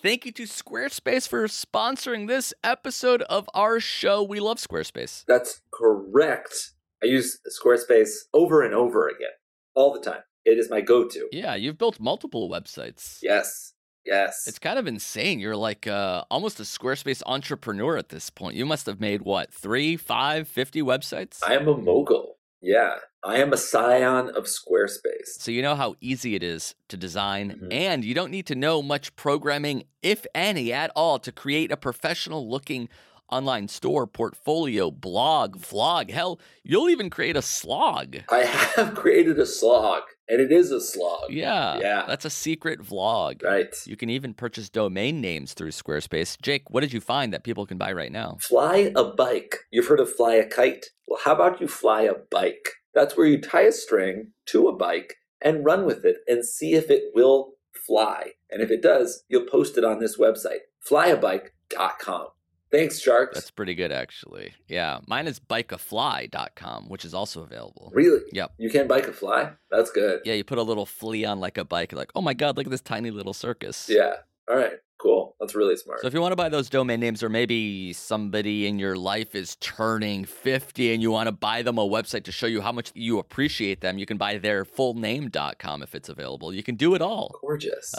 thank you to Squarespace for sponsoring this episode of our show. We love Squarespace. That's correct. I use Squarespace over and over again, all the time. It is my go-to. Yeah, you've built multiple websites. Yes. It's kind of insane. You're like almost a Squarespace entrepreneur at this point. You must have made, 3, 5, 50 websites? I am a mogul. Yeah. I am a scion of Squarespace. So you know how easy it is to design, and you don't need to know much programming, if any, at all, to create a professional-looking online store, portfolio, blog, vlog. Hell, you'll even create a slog. I have created a slog, and it is a slog. Yeah. That's a secret vlog. Right. You can even purchase domain names through Squarespace. Jake, what did you find that people can buy right now? Fly a bike. You've heard of fly a kite? Well, how about you fly a bike? That's where you tie a string to a bike and run with it and see if it will fly. And if it does, you'll post it on this website, flyabike.com. Thanks, Sharks. That's pretty good, actually. Yeah, mine is bikeafly.com, which is also available. Really? Yep. You can bike a fly? That's good. Yeah, you put a little flea on like a bike, like, oh my God, look at this tiny little circus. Yeah. All right. Cool. That's really smart. So if you want to buy those domain names, or maybe somebody in your life is turning 50 and you want to buy them a website to show you how much you appreciate them, you can buy their fullname.com if it's available. You can do it all. Gorgeous.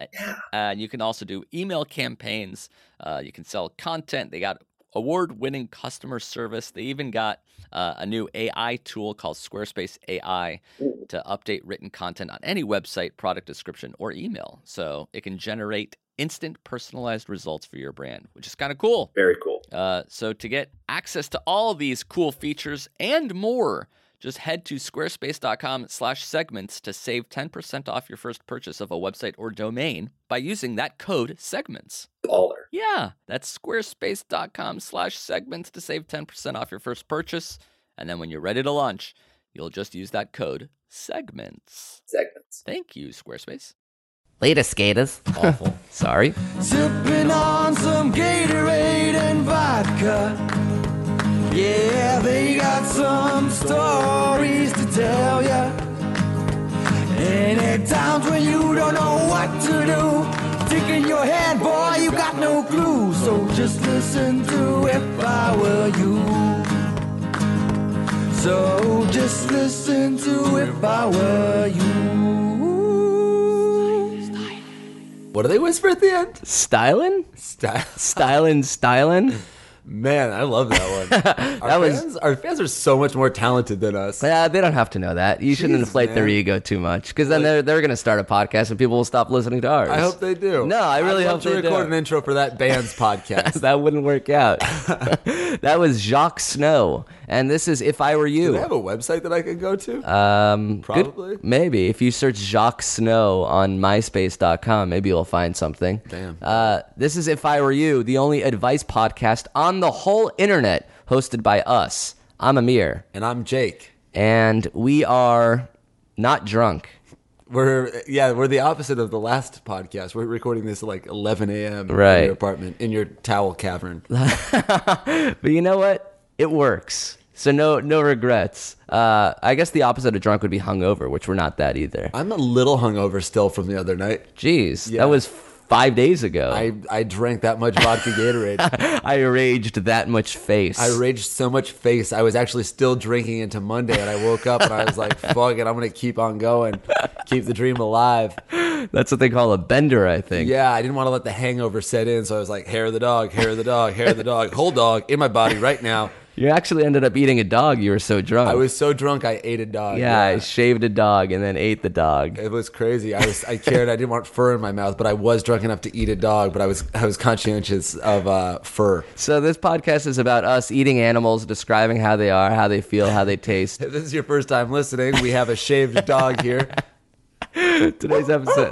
And you can also do email campaigns. You can sell content. They got award-winning customer service. They even got a new AI tool called Squarespace AI to update written content on any website, product description, or email. So it can generate instant personalized results for your brand, which is kind of cool. Very cool. So to get access to all of these cool features and more, just head to squarespace.com/segments to save 10% off your first purchase of a website or domain by using that code segments. Baller. Yeah, that's squarespace.com/segments to save 10% off your first purchase. And then when you're ready to launch, you'll just use that code segments. Thank you, Squarespace. Later, skaters. Awful. Sorry. Sipping on some Gatorade and vodka. Yeah, they got some stories to tell ya. And at times when you don't know what to do, stick in your head, boy, you got no clue. So just listen to If I Were You. So just listen to If I Were You. What do they whisper at the end? Stylin'? Stylin'. Man, I love that one. Our fans are so much more talented than us. Yeah, they don't have to know that. You shouldn't inflate their ego too much, because then they're going to start a podcast and people will stop listening to ours. I hope they do. No, I really hope they do. I'd love to record an intro for that band's podcast. That wouldn't work out. That was Jacques Snow, and this is If I Were You. Do they have a website that I could go to? Probably. Good, maybe. If you search Jacques Snow on myspace.com, maybe you'll find something. Damn. This is If I Were You, the only advice podcast on the whole internet, hosted by us. I'm Amir. And I'm Jake. And we are not drunk. We're the opposite of the last podcast. We're recording this at like 11 a.m. in your apartment, in your towel cavern. But you know what? It works. So no regrets. I guess the opposite of drunk would be hungover, which we're not that either. I'm a little hungover still from the other night. Jeez, Yeah. that was 5 days ago. I drank that much vodka Gatorade. I raged that much face. I raged so much face. I was actually still drinking into Monday, and I woke up and I was like, fuck it, I'm going to keep on going. Keep the dream alive. That's what they call a bender, I think. Yeah, I didn't want to let the hangover set in, so I was like, hair of the dog, hair of the dog, hair of the dog, whole dog in my body right now. You actually ended up eating a dog. You were so drunk. I was so drunk, I ate a dog. Yeah, I shaved a dog and then ate the dog. It was crazy. I cared. I didn't want fur in my mouth, but I was drunk enough to eat a dog. But I was conscientious of fur. So this podcast is about us eating animals, describing how they are, how they feel, how they taste. If this is your first time listening, we have a shaved dog here. Today's episode.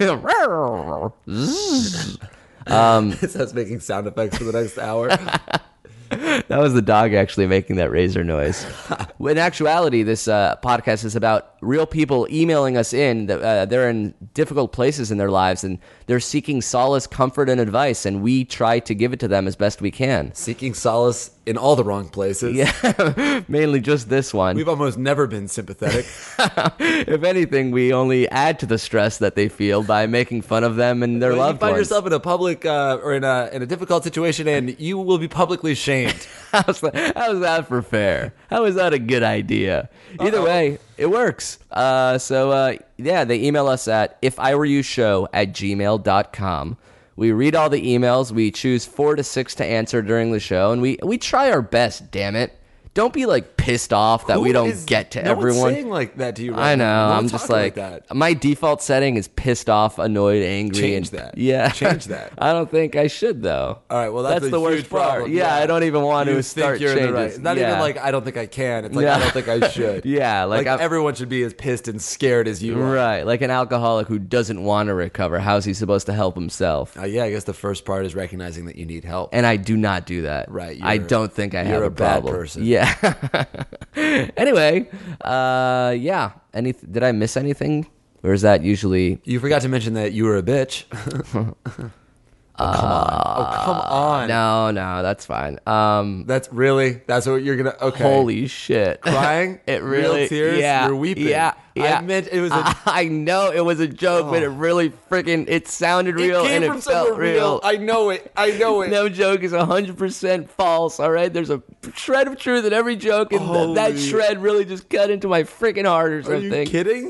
It's us making sound effects for the next hour. That was the dog actually making that razor noise. In actuality, this podcast is about real people emailing us in. They're in difficult places in their lives, and they're seeking solace, comfort, and advice, and we try to give it to them as best we can. Seeking solace in all the wrong places. Yeah, mainly just this one. We've almost never been sympathetic. If anything, we only add to the stress that they feel by making fun of them and their Well, loved you find ones. yourself in a public or in a difficult situation, and you will be publicly shamed. How's that for fair? How is that a good idea? Either way, it works. Yeah, they email us at iwereyoushow@gmail.com. We read all the emails. We choose 4 to 6 to answer during the show, and we try our best, damn it. Don't be like pissed off that we don't get to everyone. No one's saying like that to you. Right I know. now. No I'm one's just talking like that. my default setting is pissed off, annoyed, angry. Change and, that. Yeah, Change that. I don't think I should though. All right, well, that's a the worst huge part. problem. Yeah, I don't even want You to think start you're in changes. the right. It's not Yeah. even like I don't think I can. It's like Yeah. I don't think I should. Yeah, like I'm- everyone should be as pissed and scared as you are. Right, like an alcoholic who doesn't want to recover. How's he supposed to help himself? Yeah, I guess the first part is recognizing that you need help. And I do not do that. Right, I you're- don't think I have you're a bad problem. person. Yeah. Anyway, yeah. Did I miss anything? Or is that usually? You forgot to mention that you were a bitch. Come on. No, that's fine. That's what you're gonna. Okay. Holy shit! Crying? It really. Real tears? Yeah. You're weeping. Yeah. I meant it was a. I know it was a joke, but it really freaking. It sounded real and it felt real. I know it. No joke is 100% false. All right, there's a shred of truth in every joke, and that shred really just cut into my freaking heart or Are something. you kidding?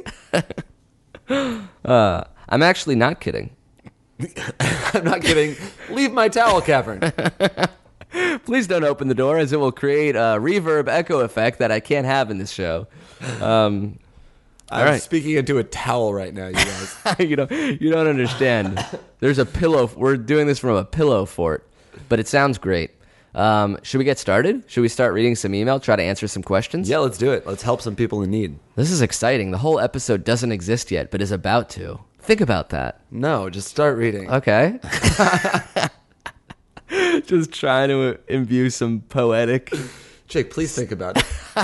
I'm actually not kidding. I'm not kidding. Leave my towel cavern. Please don't open the door, as it will create a reverb echo effect that I can't have in this show. I'm right. speaking into a towel right now, you guys. you don't understand. There's a pillow. We're doing this from a pillow fort, but it sounds great. Should we get started? Should we start reading some email, try to answer some questions? Yeah, let's do it. Let's help some people in need. This is exciting. The whole episode doesn't exist yet, but is about to. Think about that. No, just start reading. Okay. Just trying to imbue some poetic. Jake, please think about it.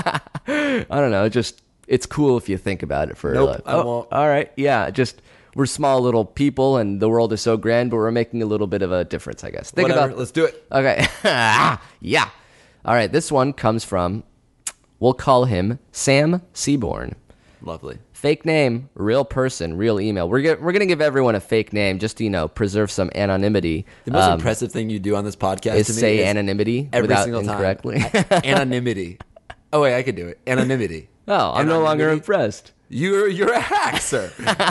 I don't know. It's cool if you think about it for. Nope, I won't. All right. Yeah. We're small little people, and the world is so grand, but we're making a little bit of a difference, I guess. Think Whatever, about. let's do it. Okay. Yeah. All right. This one comes from. We'll call him Sam Seaborn. Lovely. Fake name, real person, real email. We're gonna give everyone a fake name just to preserve some anonymity. The most impressive thing you do on this podcast is to me say is anonymity every without single time. incorrectly. Anonymity. Oh wait, I could do it. Anonymity. Oh, I'm no longer Anonymity. impressed. You're a hack, sir.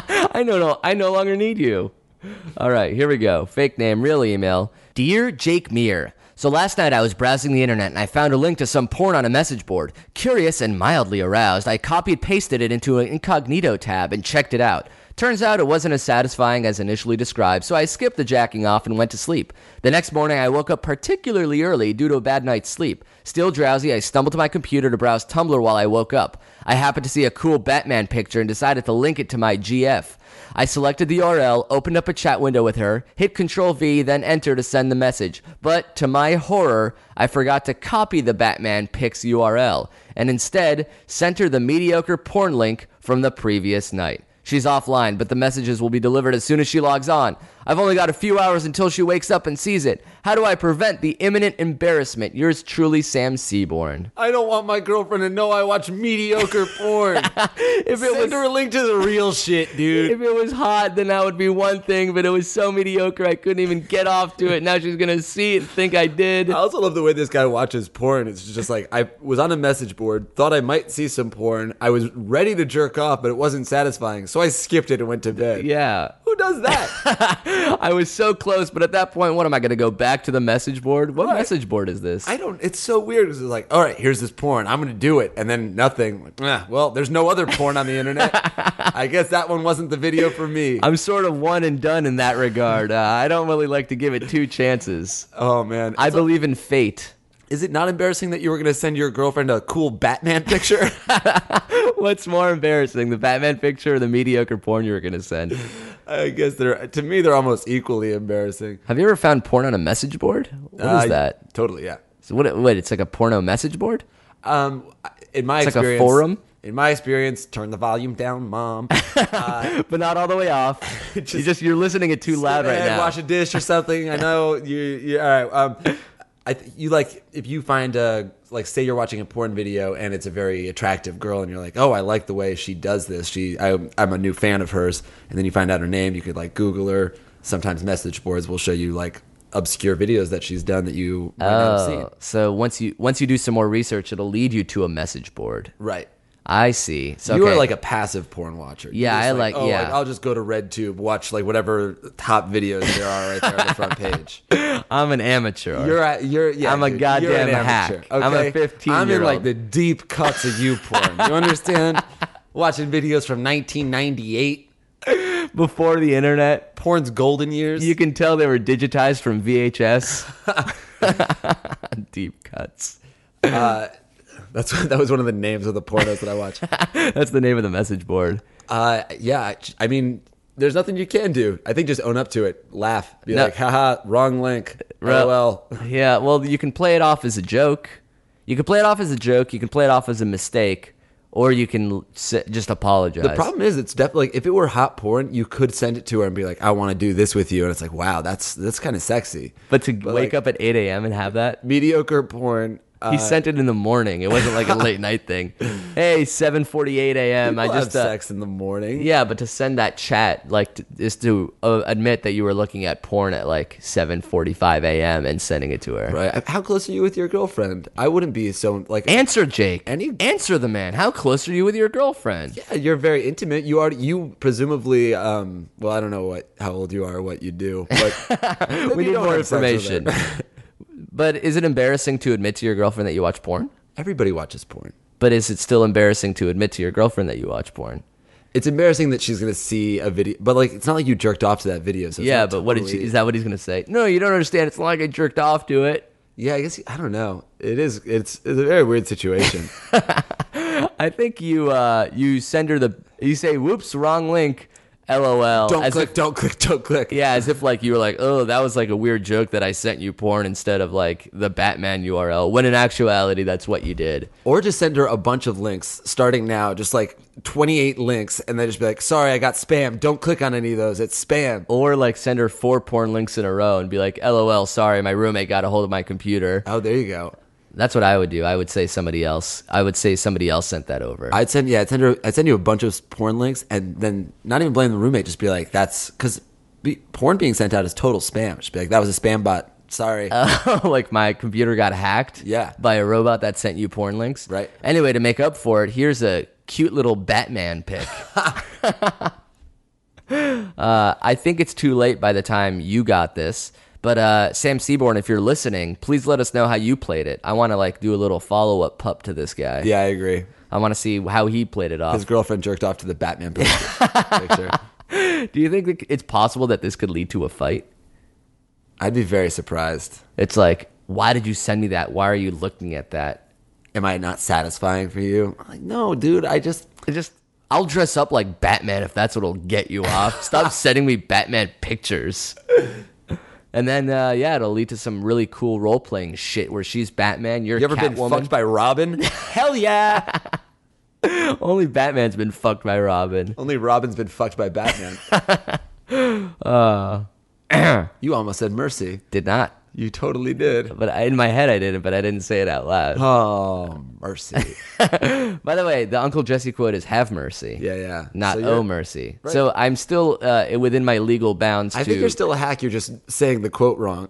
I no longer need you. All right, here we go. Fake name, real email. Dear Jake Meir. So last night I was browsing the internet and I found a link to some porn on a message board. Curious and mildly aroused, I pasted it into an incognito tab and checked it out. Turns out it wasn't as satisfying as initially described, so I skipped the jacking off and went to sleep. The next morning I woke up particularly early due to a bad night's sleep. Still drowsy, I stumbled to my computer to browse Tumblr while I woke up. I happened to see a cool Batman picture and decided to link it to my GF. I selected the URL, opened up a chat window with her, hit Control-V, then Enter to send the message. But, to my horror, I forgot to copy the Batman pics URL, and instead sent her the mediocre porn link from the previous night. She's offline, but the messages will be delivered as soon as she logs on. I've only got a few hours until she wakes up and sees it. How do I prevent the imminent embarrassment? Yours truly, Sam Seaborn. I don't want my girlfriend to know I watch mediocre porn. Send her a link to the real shit, dude. If it was hot, then that would be one thing, but it was so mediocre I couldn't even get off to it. Now she's going to see it and think I did. I also love the way this guy watches porn. It's just like, I was on a message board, thought I might see some porn. I was ready to jerk off, but it wasn't satisfying. So I skipped it and went to bed. Yeah. Who does that? I was so close, but at that point, what am I going to go back to the message board? What Right. message board is this? It's so weird. It's like, all right, here's this porn. I'm going to do it. And then nothing. Like, well, there's no other porn on the internet. I guess that one wasn't the video for me. I'm sort of one and done in that regard. I don't really like to give it 2 chances. Oh, man. I believe in fate. Is it not embarrassing that you were going to send your girlfriend a cool Batman picture? What's more embarrassing, the Batman picture or the mediocre porn you were going to send? I guess to me, they're almost equally embarrassing. Have you ever found porn on a message board? What is that? Totally, yeah. So what? It's like a porno message board? In my It's like a experience, forum? In my experience, turn the volume down, mom. But not all the way off. You're listening it too loud right now. Wash a dish or something. I know you. All right. you like if you find like say you're watching a porn video and it's a very attractive girl and you're like, oh, I like the way she does this. I'm a new fan of hers, and then you find out her name. You could like Google her. Sometimes message boards will show you like obscure videos that she's done that you might not have seen. So once you do some more research, it'll lead you to a message board. Right. I see. So You okay. are like a passive porn watcher. Yeah, You're just I like- I'll just go to RedTube, watch like whatever top videos there are right there on the front page. I'm an amateur. Yeah, I'm a dude, goddamn you're an hack. amateur, I'm a okay? 15-year-old. I'm in like the deep cuts of you porn. You understand? Watching videos from 1998, Before the internet, porn's golden years. you can tell they were digitized from VHS. Deep cuts. That was one of the names of the pornos that I watched. That's the name of the message board. Yeah, I mean, there's nothing you can do. I think just own up to it. Laugh. Be No. like, haha, wrong link. Well- LOL. Yeah, well, you can play it off as a joke. You can play it off as a joke. You can play it off as a mistake. Or you can just apologize. The problem is, it's definitely like, if it were hot porn, you could send it to her and be like, I want to do this with you. And it's like, wow, that's kind of sexy. But to wake like- up at 8 a.m. and have that? Mediocre porn. He sent it in the morning. It wasn't like a late night thing. Hey, 7:48 a.m. I People just have sex in the morning. Yeah, but to send that chat, like, is to admit that you were looking at porn at like 7:45 a.m. and sending it to her. Right. How close are you with your girlfriend? I wouldn't be so like. Answer, Jake. Answer the man. How close are you with your girlfriend? Yeah, you're very intimate. You presumably. Well, I don't know how old you are, or what you do, but We you need don't more have sex with information. her. But is it embarrassing to admit to your girlfriend that you watch porn? Everybody watches porn. But is it still embarrassing to admit to your girlfriend that you watch porn? It's embarrassing that she's gonna see a video, but like it's not like you jerked off to that video. So it's Yeah, not but what did totally- is that what he's gonna say? No, you don't understand. It's not like I jerked off to it. Yeah, I guess I don't know. It's a very weird situation. I think you send her you say, "Whoops, wrong link." LOL. Don't as click, if- don't click, don't click. Yeah, as if like you were like, oh, that was like a weird joke that I sent you porn instead of like the Batman URL. When in actuality, that's what you did. Or just send her a bunch of links starting now, just like 28 links, and then just be like, sorry, I got spam. Don't click on any of those. It's spam. Or like send her 4 porn links in a row and be like, LOL, sorry, my roommate got a hold of my computer. Oh, there you go. That's what I would do. I would say somebody else. I would say somebody else sent that over. I'd send you a bunch of porn links, and then not even blame the roommate. Just be like, that's because porn being sent out is total spam. Just be like, that was a spam bot. Sorry. Like my computer got hacked Yeah. by a robot that sent you porn links. Right. Anyway, to make up for it, here's a cute little Batman pic. I think it's too late by the time you got this. But Sam Seaborn, if you're listening, please let us know how you played it. I want to like do a little follow-up pup to this guy. Yeah, I agree. I want to see how he played it off. His girlfriend jerked off to the Batman picture. Do you think that it's possible that this could lead to a fight? I'd be very surprised. It's like, why did you send me that? Why are you looking at that? Am I not satisfying for you? I'm like, no, dude. I'll dress up like Batman if that's what'll get you off. Stop sending me Batman pictures. And then, it'll lead to some really cool role-playing shit where she's Batman, you're You ever been Catwoman. fucked by Robin? Hell yeah. Only Batman's been fucked by Robin. Only Robin's been fucked by Batman. You almost said mercy. Did not. You totally did. But in my head I didn't, but I didn't say it out loud. Oh, mercy. By the way, the Uncle Jesse quote is have mercy. Yeah. Not So you're- oh mercy. So I'm still within my legal bounds I to... think you're still a hack. You're just saying the quote wrong.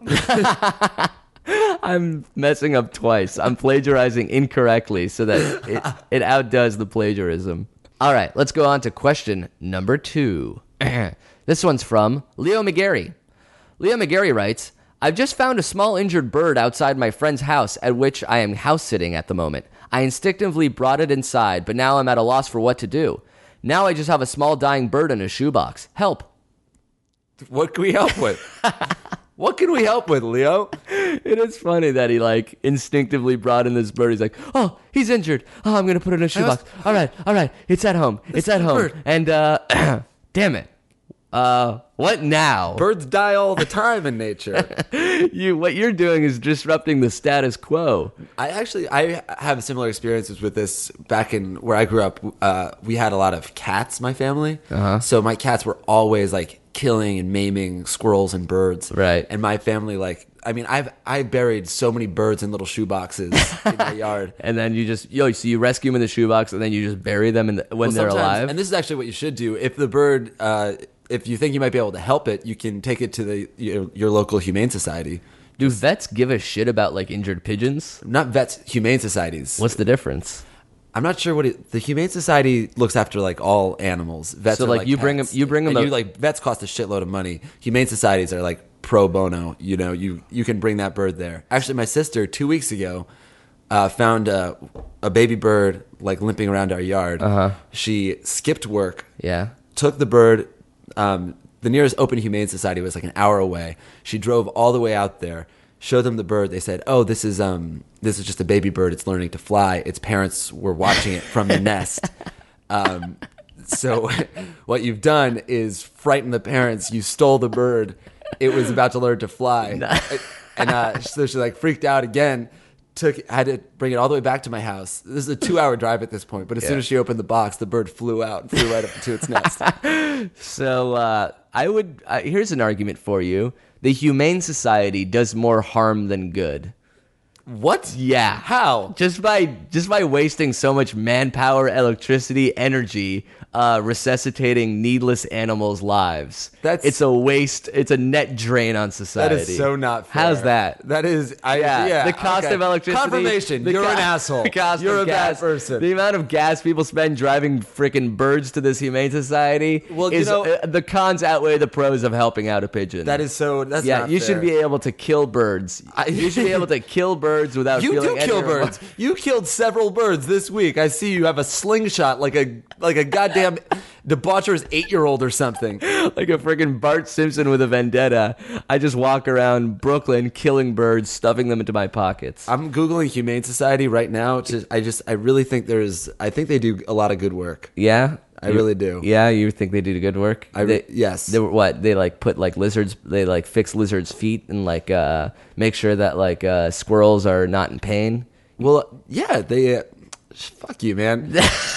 I'm messing up twice. I'm plagiarizing incorrectly so that it outdoes the plagiarism. All right, let's go on to question number 2. This one's from Leo McGarry. Leo McGarry writes, I've just found a small injured bird outside my friend's house at which I am house sitting at the moment. I instinctively brought it inside, but now I'm at a loss for what to do. Now I just have a small dying bird in a shoebox. Help. What can we help with? What can we help with, Leo? It is funny that he like instinctively brought in this bird. He's like, oh, he's injured. Oh, I'm going to put it in a shoebox. All right. It's at home. It's at home. bird. And damn it. What now? Birds die all the time in nature. What you're doing is disrupting the status quo. I have similar experiences with this. Back in where I grew up, we had a lot of cats, my family. So my cats were always like killing and maiming squirrels and birds. Right. And my family, like, I mean, I buried so many birds in little shoeboxes in my yard. And then you just so you rescue them in the shoebox, and then you just bury them when they're Sometimes- alive. And this is actually what you should do. If the bird, if you think you might be able to help it, you can take it to your local humane society. Do vets give a shit about like injured pigeons? Not vets, humane societies. What's the difference? I'm not sure the Humane Society looks after like all animals. Vets So, are, like, you bring pets. 'em- you bring 'em And a- like vets cost a shitload of money. Humane societies are like pro bono. You know, you can bring that bird there. Actually, my sister 2 weeks ago found a baby bird like limping around our yard. She skipped work, Yeah. took the bird. The nearest open humane society was like an hour away. She drove all the way out there, showed them the bird. They said, "Oh, this is just a baby bird. It's learning to fly." Its parents were watching it from the nest. So what you've done is frighten the parents. You stole the bird. It was about to learn to fly, and so she like freaked out again. Had to bring it all the way back to my house. This is a 2-hour drive at this point, but as soon as she opened the box, the bird flew out and flew right up to its nest. So here's an argument for you. The Humane Society does more harm than good. What? Yeah. How? Just by wasting so much manpower, electricity, energy, resuscitating needless animals' lives. It's a waste. It's a net drain on society. That is so not fair. How's that? That is, The cost of electricity. Confirmation. the You're co- an asshole. The cost You're of a gas, bad person. The amount of gas people spend driving freaking birds to this Humane Society. Well, you is, know- the cons outweigh the pros of helping out a pigeon. That's yeah. not You fair. should be able to kill birds. You should be able to kill birds without You feeling do any kill remorse. birds. You killed several birds this week. I see you have a slingshot like a goddamn debaucherous 8-year-old or something. Like a freaking Bart Simpson with a vendetta. I just walk around Brooklyn killing birds, stuffing them into my pockets. I'm Googling Humane Society right now. I really think I think they do a lot of good work. Yeah? I really do. Yeah, you think they do good work? Yes. They were what? They like put like lizards. They like fix lizards' feet and like make sure that like squirrels are not in pain. Well, yeah, they fuck you, man.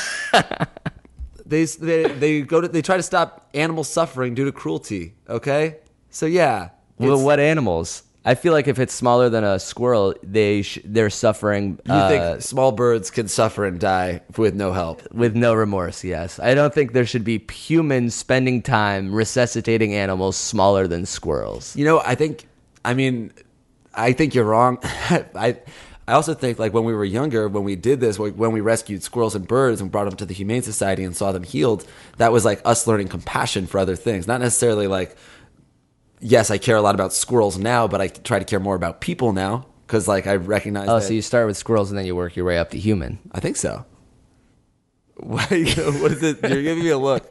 They try to stop animal suffering due to cruelty. Okay, so yeah. Well, what animals? I feel like if it's smaller than a squirrel, they're suffering. You think small birds can suffer and die with no help? With no remorse, yes. I don't think there should be humans spending time resuscitating animals smaller than squirrels. You know, I think you're wrong. I also think, like, when we were younger, when we did this, when we rescued squirrels and birds and brought them to the Humane Society and saw them healed, that was like us learning compassion for other things. Not necessarily like, yes, I care a lot about squirrels now, but I try to care more about people now because, like, I recognize. Oh, that, so you start with squirrels and then you work your way up to human. I think so. What is it? You're giving me a look.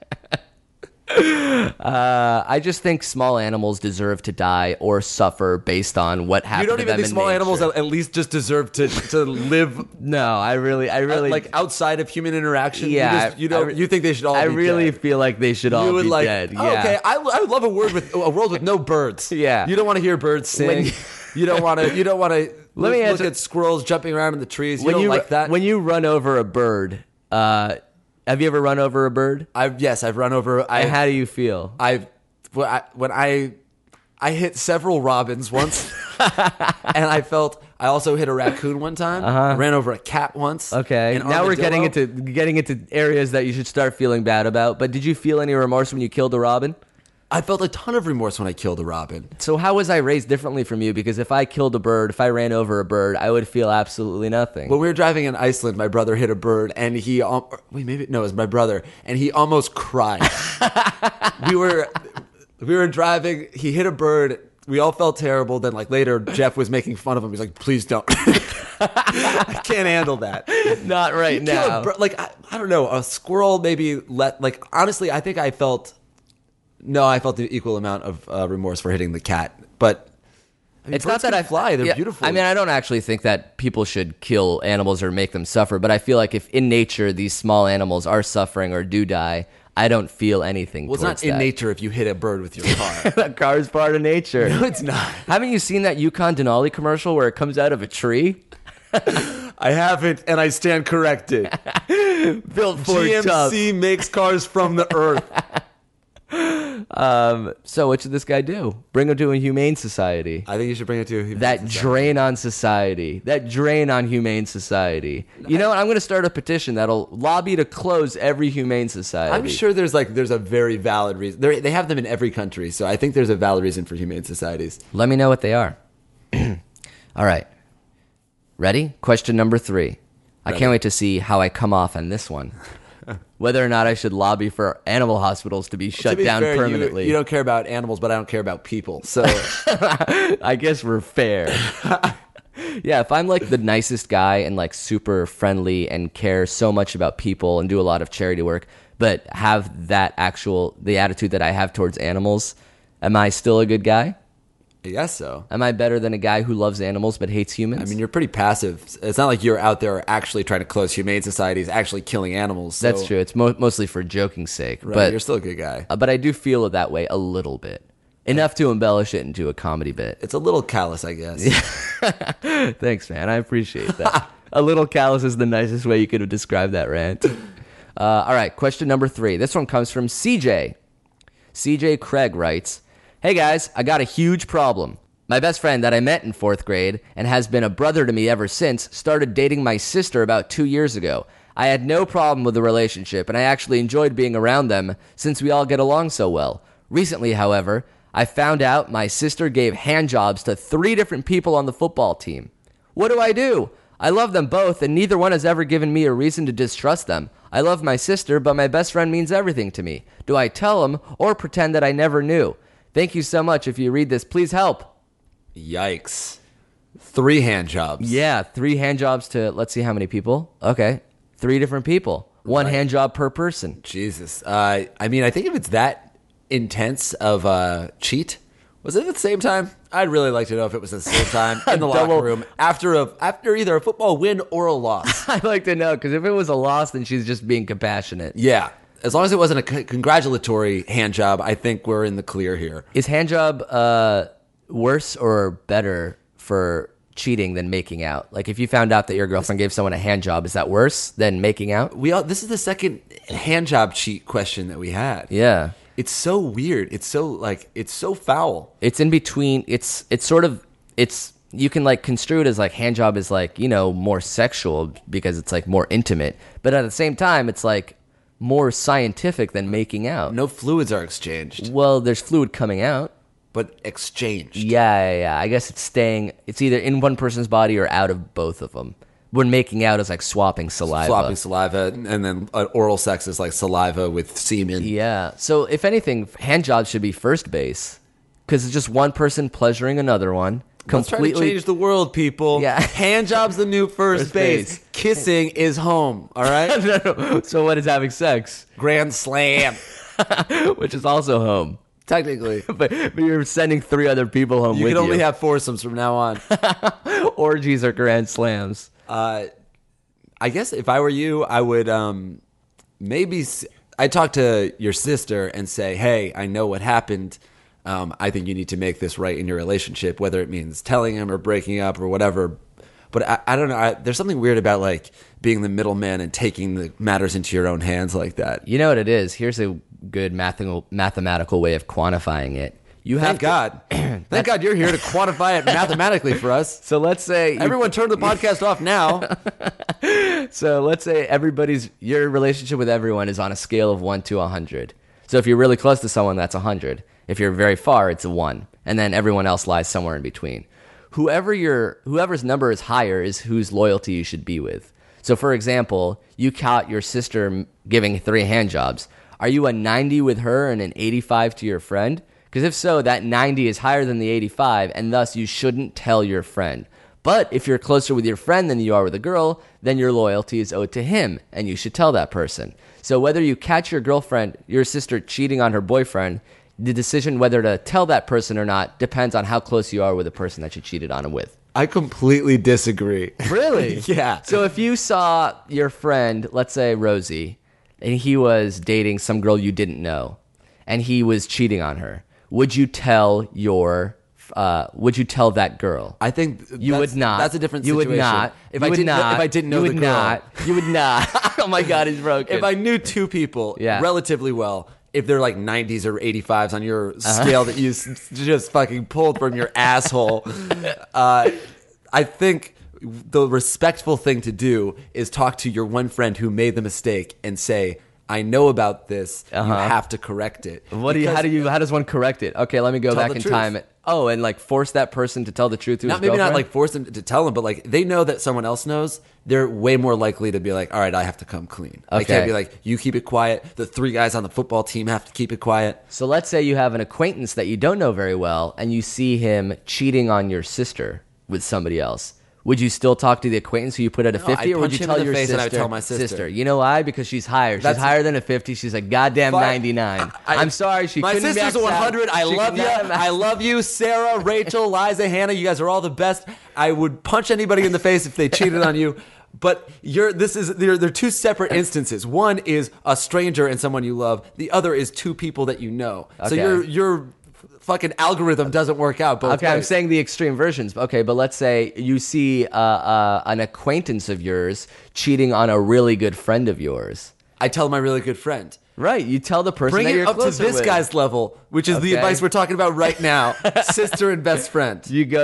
I just think small animals deserve to die or suffer based on what happened You don't to even them think in small nature. animals at least just deserve to live No, I really like outside of human interaction? Yeah, You think they should all I be really dead? feel like they should all You would be like, dead. oh, Yeah. okay, I would love a world with no birds. Yeah. You don't want to hear birds sing. You don't want to Let me look answer- at squirrels jumping around in the trees. You don't like that? When you run over a bird, have you ever run over a bird? I've run over. And how do you feel? When I hit several robins once, and I also hit a raccoon one time. I ran over a cat once. Okay. an Now we're armadillo. getting into areas that you should start feeling bad about. But did you feel any remorse when you killed a robin? I felt a ton of remorse when I killed a robin. So how was I raised differently from you? Because if I killed a bird, if I ran over a bird, I would feel absolutely nothing. When we were driving in Iceland, my brother hit a bird, and it was my brother, and he almost cried. we were driving. He hit a bird. We all felt terrible. Then, like later, Jeff was making fun of him. He's like, "Please don't." I can't handle that. Not right Kill a now. bird- like I don't know, a squirrel maybe. Honestly, I think I felt the equal amount of remorse for hitting the cat, but. I mean, It's not birds that can I fly. They're yeah, beautiful. I mean, I don't actually think that people should kill animals or make them suffer, but I feel like if in nature these small animals are suffering or do die, I don't feel anything. well, it's not towards in that. nature if you hit a bird with your car. A car's part of nature. No, it's not. Haven't you seen that Yukon Denali commercial where it comes out of a tree? I haven't, and I stand corrected. Built for tough. GMC makes cars from the earth. So what should this guy do? Bring him to a humane society. I think you should bring it to That drain on society. That drain on humane society. You know what? I'm going to start a petition that'll lobby to close every humane society. I'm sure there's a very valid reason. They have them in every country, so I think there's a valid reason for humane societies. Let me know what they are. All right. Ready? Question number 3. I can't wait to see how I come off on this one. Whether or not I should lobby for animal hospitals to be shut To be down fair, permanently. You don't care about animals, but I don't care about people. So I guess we're fair. Yeah, if I'm like the nicest guy and like super friendly and care so much about people and do a lot of charity work, but have the attitude that I have towards animals, am I still a good guy? I guess so. Am I better than a guy who loves animals but hates humans? I mean, you're pretty passive. It's not like you're out there actually trying to close humane societies, actually killing animals. So, that's true. It's mostly for joking's sake. Right, But you're still a good guy. But I do feel it that way a little bit. Enough to embellish it into a comedy bit. It's a little callous, I guess. Thanks, man. I appreciate that. A little callous is the nicest way you could have described that rant. All right, question number 3. This one comes from CJ. CJ Craig writes, "Hey guys, I got a huge problem. My best friend that I met in 4th grade and has been a brother to me ever since started dating my sister about 2 years ago. I had no problem with the relationship, and I actually enjoyed being around them since we all get along so well. Recently, however, I found out my sister gave handjobs to 3 different people on the football team. What do I do? I love them both, and neither one has ever given me a reason to distrust them. I love my sister, but my best friend means everything to me. Do I tell him or pretend that I never knew? Thank you so much. If you read this, please help." Yikes. 3 hand jobs. Yeah, 3 hand jobs to, let's see how many people. Okay, 3 different people. 1 hand job per person. Jesus. I mean, I think if it's that intense of a cheat, was it at the same time? I'd really like to know if it was at the same time in the Double- locker room after either a football win or a loss. I'd like to know, because if it was a loss, then she's just being compassionate. Yeah. As long as it wasn't a congratulatory hand job, I think we're in the clear here. Is hand job worse or better for cheating than making out? Like, if you found out that your girlfriend gave someone a hand job, is that worse than making out? This is the second hand job cheat question that we had. Yeah. It's so weird. It's so foul. It's in between. It's you can like construe it as like hand job is like, you know, more sexual because it's like more intimate. But at the same time, it's like more scientific than making out. No fluids are exchanged, Well, there's fluid coming out. but exchanged. Yeah. I guess it's either in one person's body or out of both of them. When making out is like swapping saliva. Swapping saliva, and then oral sex is like saliva with semen. Yeah. So if anything, hand jobs should be first base because it's just one person pleasuring another one. Let's try to change the world, people. Yeah. Hand job's the new first base. base. Kissing is home, all right? No. So what is having sex? Grand slam. Which is also home. Technically. But you're sending 3 other people home You with can only you. have foursomes from now on. Orgies or grand slams. I guess if I were you, I would I'd talk to your sister and say, hey, I know what happened. I think you need to make this right in your relationship, whether it means telling him or breaking up or whatever. But I don't know. There's something weird about like being the middleman and taking the matters into your own hands like that. You know what it is? Here's a good mathematical way of quantifying it. You have Thank God. Thank God you're here to quantify it mathematically for us. So let's say Everyone turn the podcast off now. So let's say your relationship with everyone is on a scale of 1 to 100. So if you're really close to someone, that's 100. If you're very far, it's a 1. And then everyone else lies somewhere in between. Whoever's number is higher is whose loyalty you should be with. So for example, you caught your sister giving 3 hand jobs. Are you a 90 with her and an 85 to your friend? Because if so, that 90 is higher than the 85, and thus you shouldn't tell your friend. But if you're closer with your friend than you are with a girl, then your loyalty is owed to him, and you should tell that person. So whether you catch your sister cheating on her boyfriend, the decision whether to tell that person or not depends on how close you are with the person that you cheated on him with. I completely disagree. Really? Yeah. So if you saw your friend, let's say Rosie, and he was dating some girl you didn't know, and he was cheating on her, would you tell that girl? I think You would not. That's a different You situation. would not. If I didn't know the girl. You would not. Oh my God, he's broken. If I knew 2 people Yeah. relatively well if they're like 90s or 85s on your scale that you just fucking pulled from your asshole. I think the respectful thing to do is talk to your one friend who made the mistake and say, I know about this. You have to correct it. How does one correct it? Okay, let me go back in time. Oh, and like force that person to tell the truth to his girlfriend? Not like force them to tell them, but like they know that someone else knows. They're way more likely to be like, all right, I have to come clean. I can't be like, you keep it quiet. The 3 guys on the football team have to keep it quiet. So let's say you have an acquaintance that you don't know very well, and you see him cheating on your sister with somebody else. Would you still talk to the acquaintance who you put at a 50, or would you tell your sister? I would tell my sister. You know why? Because she's higher. She's higher than a 50. She's a goddamn 99. I'm sorry, my sister's a 100. I love you. I love you, Sarah, Rachel, Liza, Hannah. You guys are all the best. I would punch anybody in the face if they cheated on you. But they're 2 separate instances. One is a stranger and someone you love. The other is 2 people that you know. Okay. So your fucking algorithm doesn't work out both ways. I'm saying the extreme versions. Okay, but let's say you see an acquaintance of yours cheating on a really good friend of yours. I tell my really good friend. Right, you tell the person Bring that it you're up to closer this with. guy's level, which is the advice we're talking about right now. Sister and best friend.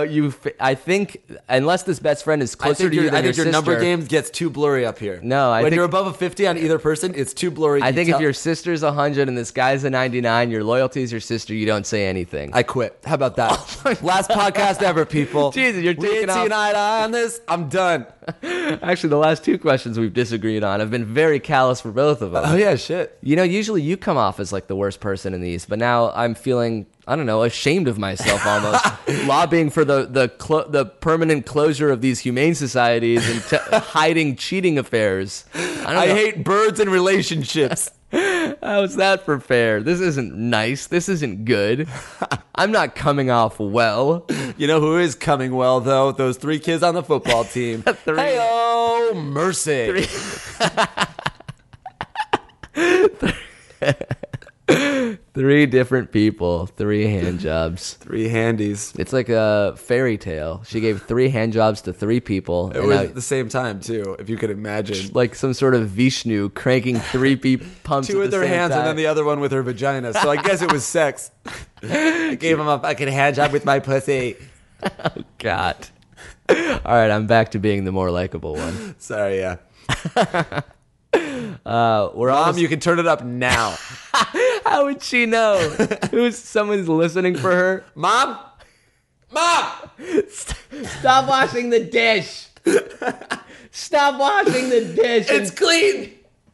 I think, unless this best friend is closer to you than I think your your number sister- game gets too blurry up here. No, when you're above a 50 on either person, it's too blurry. I think if your sister's 100 and this guy's a 99, your loyalty is your sister, you don't say anything. I quit. How about that? Last podcast ever, people. Jesus, you're we taking ain't seen off. eye to eye on this. I'm done. Actually, the last 2 questions we've disagreed on have been very callous for both of us. Oh, yeah, shit. You know, usually you come off as like the worst person in these, but now I'm feeling, I don't know, ashamed of myself almost. Lobbying for the permanent closure of these humane societies and hiding cheating affairs. I hate birds and relationships. How's that for fair? This isn't nice. This isn't good. I'm not coming off well. You know who is coming well, though? Those 3 kids on the football team. Hey-oh, mercy. 3 different people, 3 hand jobs. 3 handies. It's like a fairy tale. She gave 3 hand jobs to 3 people. It was at the same time, too, if you could imagine. Like some sort of Vishnu cranking 3 pumps 2 with at the their same hands time. and then the other one with her vagina. So I guess it was sex. I gave him a fucking hand job with my pussy. Oh, God. All right, I'm back to being the more likable one. Sorry, yeah. Mom, you can turn it up now. How would she know? Someone's listening for her? Mom? Stop washing the dish. Stop washing the dish. It's clean.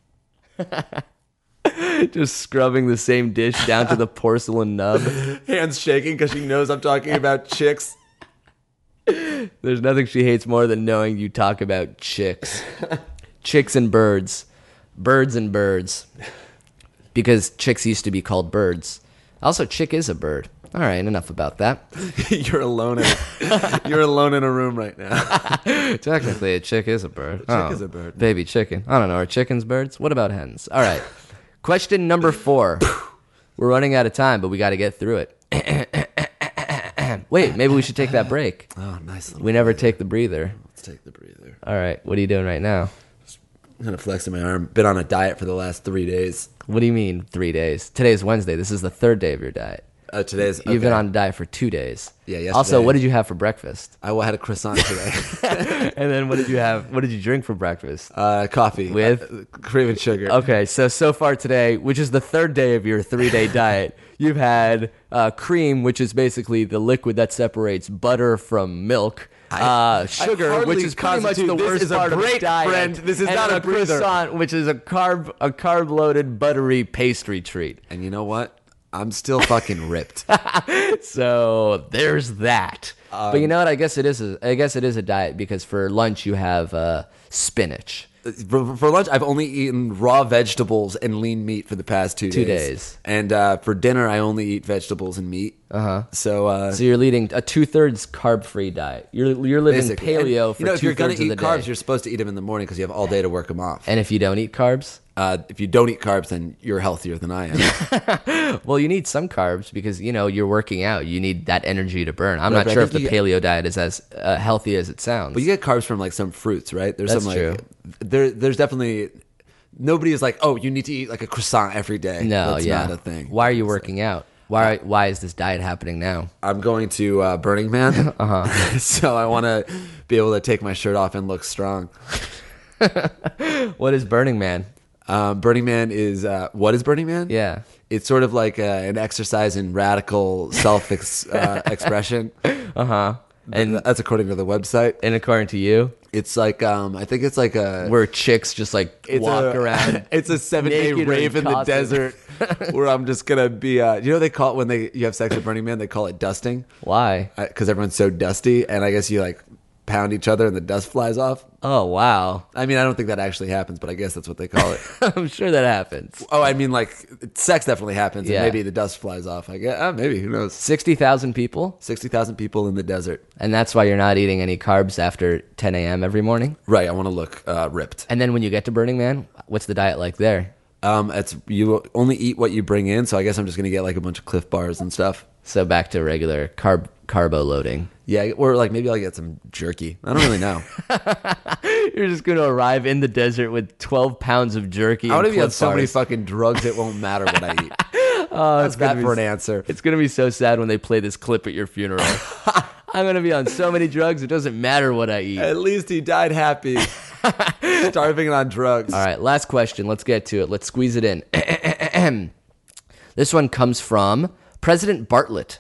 Just scrubbing the same dish down to the porcelain nub. Hands shaking because she knows I'm talking about chicks. There's nothing she hates more than knowing you talk about chicks. Chicks and birds. Birds and birds. Because chicks used to be called birds. Also, chick is a bird. All right, enough about that. You're alone in a room right now. Technically, a chick is a bird. A chick is a bird. Baby chicken. I don't know. Are chickens birds? What about hens? All right. Question number 4. We're running out of time, but we got to get through it. Wait, maybe we should take that break. Oh, nice. We never take the breather. Let's take the breather. All right. What are you doing right now? I'm kind of flexing my arm. Been on a diet for the last 3 days. What do you mean 3 days? Today's Wednesday. This is the 3rd day of your diet. You've been on a diet for 2 days. Yeah, yesterday. Also, what did you have for breakfast? I had a croissant today. And then what did you have? What did you drink for breakfast? Coffee. With? Cream and sugar. Okay, so far today, which is the 3rd day of your 3-day diet, you've had cream, which is basically the liquid that separates butter from milk. Sugar, which is pretty much the worst part of a diet. Friend. This is and not then a breather. croissant, which is a carb-loaded buttery pastry treat. And you know what? I'm still fucking ripped. So there's that. But you know what? I guess it is a diet because for lunch you have spinach. For lunch, I've only eaten raw vegetables and lean meat for the past 2 days. 2 days. And for dinner, I only eat vegetables and meat. So you're leading a 2/3 carb-free diet. You're living basically. paleo And, for 2/3 if you're of the going to eat day. carbs, you're supposed to eat them in the morning because you have all day to work them off. And if you don't eat carbs? If you don't eat carbs, then you're healthier than I am. Well, you need some carbs because, you're working out. You need that energy to burn. I'm Right, not sure I if the think paleo diet is as healthy as it sounds. But you get carbs from like some fruits, right? There's That's some true. there's definitely nobody is like, oh, you need to eat like a croissant every day. No, That's yeah. not a thing. Why are you working out? Why is this diet happening now? I'm going to Burning Man. Uh-huh. So I want to be able to take my shirt off and look strong. What is Burning Man? Burning Man is what is Burning Man? Yeah. It's sort of like an exercise in radical self expression. Uh-huh. And that's according to the website. And according to you, It's like I think it's like a where chicks just like walk around. It's a 7-day naked or rave in the costume. desert where I'm just gonna be. You know they call it when you have sex at Burning Man, they call it dusting Why? because everyone's so dusty, and I guess you like pound each other and the dust flies off. Oh, wow. I mean, I don't think that actually happens, but I guess that's what they call it. I'm sure that happens. Oh, I mean, like sex definitely happens, Yeah. and maybe the dust flies off. I guess maybe, who knows? 60,000 people? 60,000 people in the desert. And that's why you're not eating any carbs after 10 a.m. every morning? Right. I want to look ripped. And then when you get to Burning Man, what's the diet like there? It's you only eat what you bring in, so I guess I'm just gonna get like a bunch of Cliff Bars and stuff. So back to regular carbo loading. Yeah, or like maybe I'll get some jerky. I don't really know. You're just going to arrive in the desert with 12 pounds of jerky. I want to and be on Clif so many Bars. fucking drugs it won't matter what I eat. Oh, That's that for an answer. It's going to be so sad when they play this clip at your funeral. I'm going to be on so many drugs, it doesn't matter what I eat. At least he died happy. Starving on drugs. All right, last question. Let's get to it. Let's squeeze it in. This one comes from President Bartlett.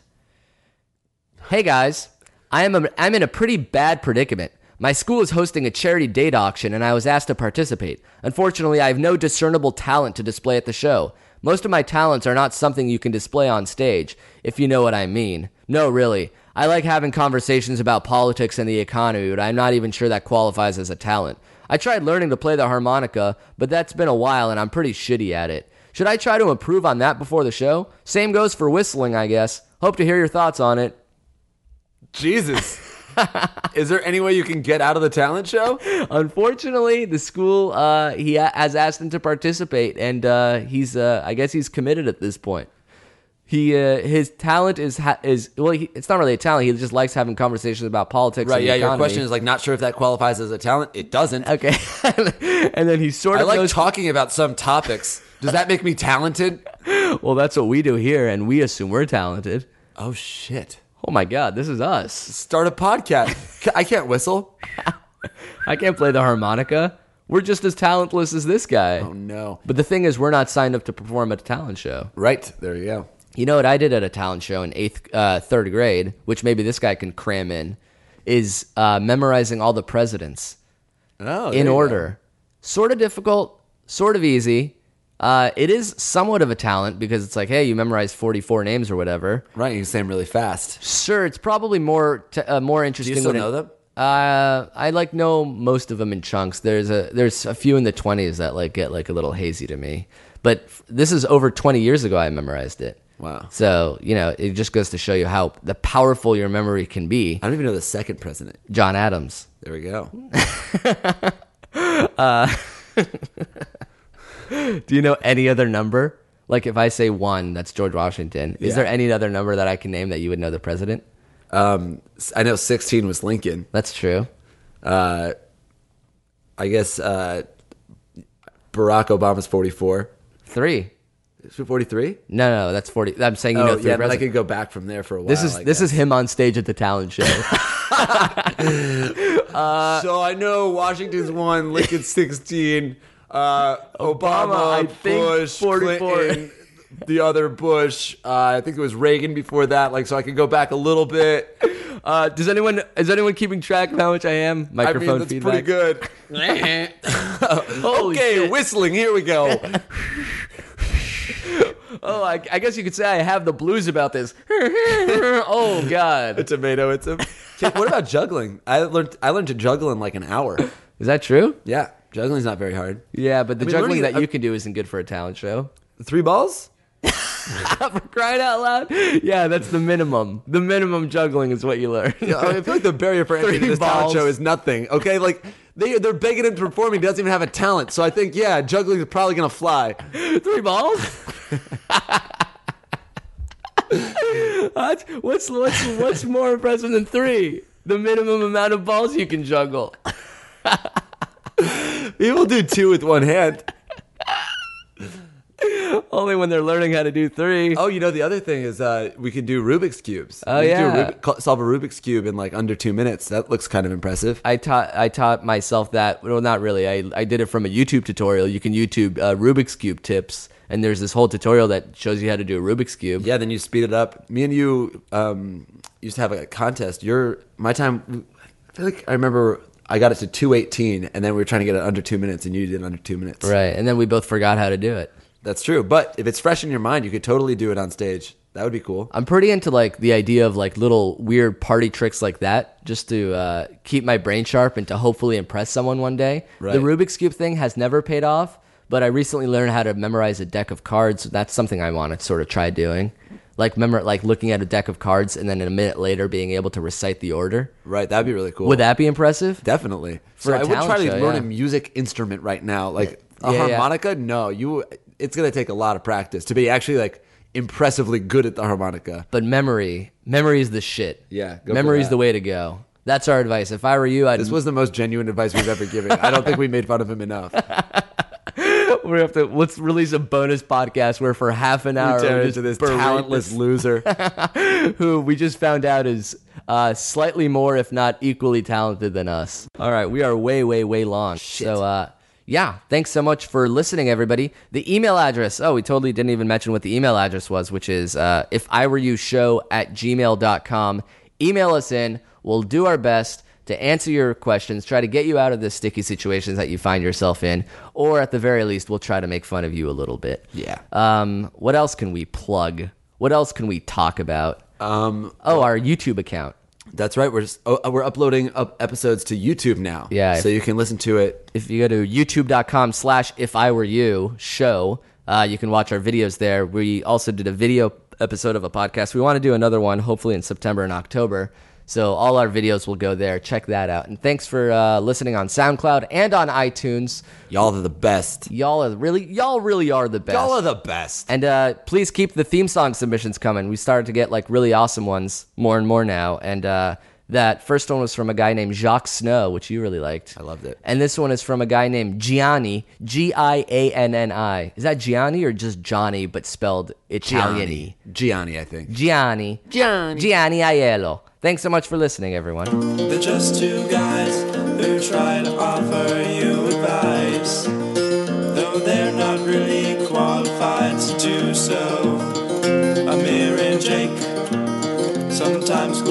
Hey guys, I'm in a pretty bad predicament. My school is hosting a charity date auction and I was asked to participate. Unfortunately, I have no discernible talent to display at the show. Most of my talents are not something you can display on stage, if you know what I mean. No, really. I like having conversations about politics and the economy, but I'm not even sure that qualifies as a talent. I tried learning to play the harmonica, but that's been a while and I'm pretty shitty at it. Should I try to improve on that before the show? Same goes for whistling, I guess. Hope to hear your thoughts on it. Jesus. Is there any way you can get out of the talent show? Unfortunately, the school has asked him to participate, and he's I guess he's committed at this point. His talent is it's not really a talent. He just likes having conversations about politics. Right, and the yeah, your economy. question is like not sure if that qualifies as a talent. It doesn't. Okay. And then he sort I of like knows. talking about some topics. Does that make me talented? Well, that's what we do here, and we assume we're talented. Oh shit. Oh my God, this is us. Start a podcast. I can't whistle. I can't play the harmonica. We're just as talentless as this guy. Oh no. But the thing is, we're not signed up to perform at a talent show. Right, there you go. You know what I did at a talent show in third grade, which maybe this guy can cram in, is memorizing all the presidents Oh, in order. Sort of difficult, sort of easy. It is somewhat of a talent because it's like, hey, you memorized 44 names or whatever. Right, you can say them really fast. Sure, it's probably more interesting. Do you still when know them? I know most of them in chunks. There's a few in the 20s that get a little hazy to me. But this is over 20 years ago I memorized it. Wow. So, it just goes to show you how the powerful your memory can be. I don't even know the second president. John Adams. There we go. Do you know any other number? Like if I say 1, that's George Washington. Is Yeah. there any other number that I can name that you would know the president? I know 16 was Lincoln. That's true. I guess Barack Obama's 44. 3. Is it 43? No, that's 40. I'm saying you know 3 yeah, but I presidents. could go back from there for a while. This is him on stage at the talent show. So I know Washington's 1, Lincoln's 16, Obama, I think, Bush, 44. Clinton, the other Bush. I think it was Reagan before that. So I could go back a little bit. Is anyone keeping track of how much I am? Microphone that's feedback. pretty good. Holy Okay, shit. whistling. Here we go. Oh, I guess you could say I have the blues about this. Oh A God, tomato. It's a. What about juggling? I learned to juggle in like an hour. is that true? Yeah, juggling's not very hard. Yeah, but the mean, juggling learning that it- you can do isn't good for a talent show. 3 balls? For crying out loud! Yeah, that's the minimum. The minimum juggling is what you learn. Yeah, I feel like the barrier for entry to 3 this talent balls. show is nothing. Okay, like they're begging him to perform. He doesn't even have a talent. So I think juggling is probably gonna fly. 3 balls? What's more impressive than 3? The minimum amount of balls you can juggle. People do 2 with one hand. Only when they're learning how to do 3. Oh, the other thing is we can do Rubik's cubes. Oh, We can yeah. solve a Rubik's cube in like under 2 minutes. That looks kind of impressive. I taught myself that. Well, not really. I did it from a YouTube tutorial. You can YouTube Rubik's Cube tips, and there's this whole tutorial that shows you how to do a Rubik's Cube. Yeah, then you speed it up. Me and you used to have a contest. My time, I feel like I remember I got it to 2:18, and then we were trying to get it under 2 minutes, and you did it under 2 minutes. Right, and then we both forgot how to do it. That's true. But if it's fresh in your mind, you could totally do it on stage. That would be cool. I'm pretty into like the idea of like little weird party tricks like that, just to keep my brain sharp and to hopefully impress someone one day. Right. The Rubik's Cube thing has never paid off, but I recently learned how to memorize a deck of cards. That's something I want to sort of try doing. Like looking at a deck of cards and then a minute later being able to recite the order. Right, that'd be really cool. Would that be impressive? Definitely. For So a I would try talent to show, learn yeah. a music instrument right now. Like a Yeah, yeah. harmonica? No, it's going to take a lot of practice to be actually like impressively good at the harmonica. But memory is the shit. Yeah, go for memory is that. the way to go. That's our advice. If I were you, I'd This was the most genuine advice we've ever given. I don't think we made fun of him enough. let's release a bonus podcast where for half an hour We turn we into this just berate talentless this- loser. who we just found out is slightly more, if not equally talented than us. All right, we are way, way, way long. So, yeah, thanks so much for listening, everybody. The email address, we totally didn't even mention what the email address was, which is ifiwereyoushow@gmail.com. Email us in. We'll do our best to answer your questions, try to get you out of the sticky situations that you find yourself in, or at the very least, we'll try to make fun of you a little bit. Yeah. What else can we plug? What else can we talk about? Our YouTube account. That's right. We're uploading episodes to YouTube now. Yeah. So you can listen to it. If you go to youtube.com/ifiwereyou show, you can watch our videos there. We also did a video episode of a podcast. We want to do another one, hopefully in September and October. So all our videos will go there. Check that out. And thanks for listening on SoundCloud and on iTunes. Y'all are the best. Y'all really are the best. Y'all are the best. And please keep the theme song submissions coming. We started to get like really awesome ones more and more now. And that first one was from a guy named Jacques Snow, which you really liked. I loved it. And this one is from a guy named Gianni, Gianni. Is that Gianni or just Johnny but spelled Italian-y? Gianni, I think. Gianni Aiello. Thanks so much for listening, everyone. They're just two guys who try to offer you advice, though they're not really qualified to do so. Amir and Jake, sometimes